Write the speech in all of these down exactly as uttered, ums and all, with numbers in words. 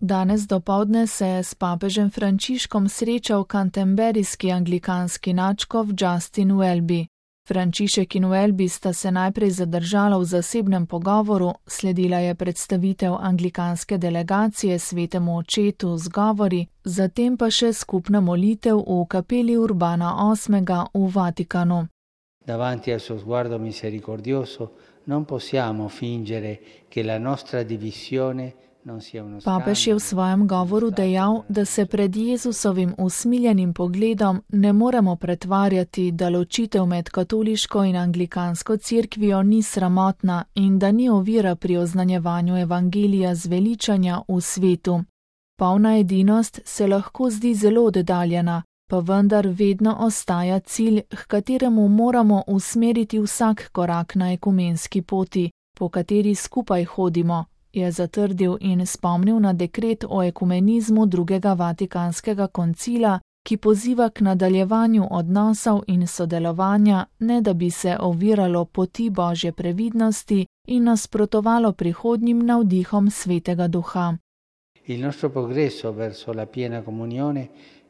Danes dopoldne se je s papežem Frančiškom srečal canterburyski anglikanski nadškof Justin Welby. Frančišek in Welby sta se najprej zadržala v zasebnem pogovoru, sledila je predstavitev anglikanske delegacije svetemu očetu z govori, zatem pa še skupna molitev v kapeli Urbana osmega v Vatikanu. Davanti al suo sguardo misericordioso non possiamo fingere che la nostra divisione non sia uno scandalo. Papež je v svojem govoru dejal, da se pred Jezusovim usmiljenim pogledom ne moremo pretvarjati, da ločitev med katoliško in anglikansko cerkvijo ni sramotna in da ni ovira pri oznanjevanju evangelija zveličanja v svetu. Polna edinost se lahko zdi zelo oddaljena, pa vendar vedno ostaja cilj, h kateremu moramo usmeriti vsak korak na ekumenski poti, po kateri skupaj hodimo, je zatrdil in spomnil na dekret o ekumenizmu drugega Vatikanskega koncila, ki poziva k nadaljevanju odnosov in sodelovanja, ne da bi se oviralo poti Božje previdnosti in nasprotovalo prihodnjim navdihom Svetega Duha. Il nostro progresso verso la piena comunione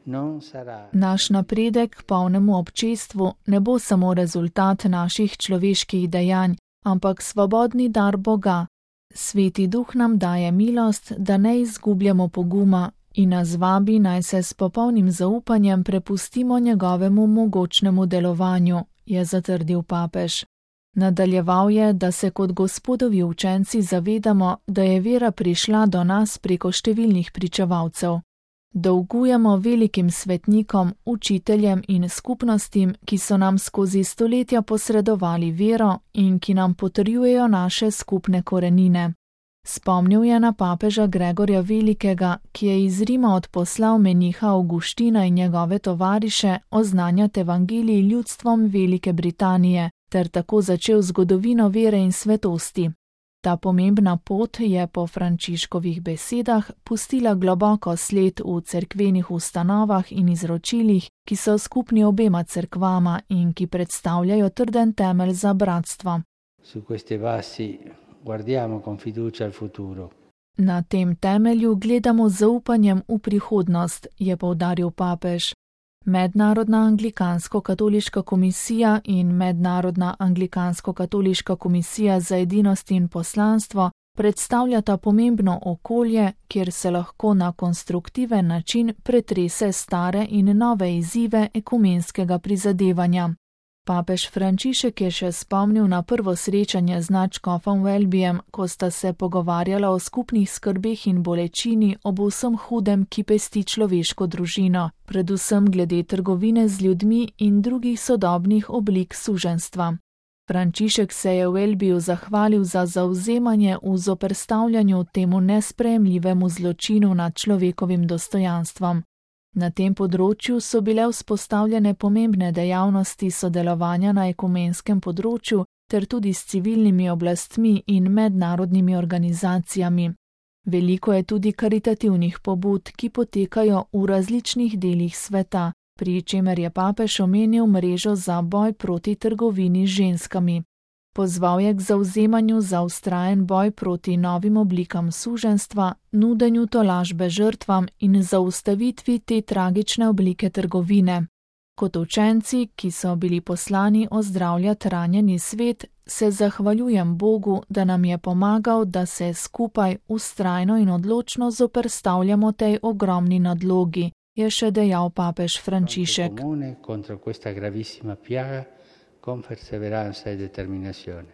Naš napredek k polnemu občestvu ne bo samo rezultat naših človeških dejanj, ampak svobodni dar Boga. Sveti Duh nam daje milost, da ne izgubljamo poguma in nas vabi, naj se s popolnim zaupanjem prepustimo njegovemu mogočnemu delovanju, je zatrdil papež. Nadaljeval je, da se kot Gospodovi učenci zavedamo, da je vera prišla do nas preko številnih pričevalcev. Dolgujemo velikim svetnikom, učiteljem in skupnostim, ki so nam skozi stoletja posredovali vero in ki nam potrjujejo naše skupne korenine. Spomnil je na papeža Gregorja Velikega, ki je iz Rima odposlal meniha Avguština in njegove tovariše oznanjati evangelij ljudstvom Velike Britanije, ter tako začel zgodovino vere in svetosti. Ta pomembna pot je po Frančiškovih besedah pustila globoko sled v cerkvenih ustanovah in izročilih, ki so skupni obema cerkvama in ki predstavljajo trden temelj za bratstvo. Su queste basi guardiamo con fiducia al futuro. Na tem temelju gledamo z zaupanjem v prihodnost, je poudaril papež. Mednarodna anglikansko-katoliška komisija in Mednarodna anglikansko-katoliška komisija za edinost in poslanstvo predstavljata pomembno okolje, kjer se lahko na konstruktiven način pretrese stare in nove izzive ekumenskega prizadevanja. Papež Frančišek je še spomnil na prvo srečanje z nadškofom Welbyjem, ko sta se pogovarjala o skupnih skrbeh in bolečini ob vsem hudem, ki pesti človeško družino, predvsem glede trgovine z ljudmi in drugih sodobnih oblik suženjstva. Frančišek se je Welbyju zahvalil za zavzemanje v zoperstavljanju temu nesprejemljivemu zločinu nad človekovim dostojanstvom. Na tem področju so bile vzpostavljene pomembne dejavnosti sodelovanja na ekumenskem področju ter tudi s civilnimi oblastmi in mednarodnimi organizacijami. Veliko je tudi karitativnih pobud, ki potekajo v različnih delih sveta, pri čemer je papež omenil mrežo za boj proti trgovini z ženskami. Pozval je k zavzemanju za vztrajen boj proti novim oblikam suženjstva, nudenju tolažbe žrtvam in zaustavitvi te tragične oblike trgovine. Kot učenci, ki so bili poslani ozdravljati ranjeni svet, se zahvaljujem Bogu, da nam je pomagal, da se skupaj vztrajno in odločno zoperstavljamo tej ogromni nadlogi, je še dejal papež Frančišek. Con perseveranza e determinazione.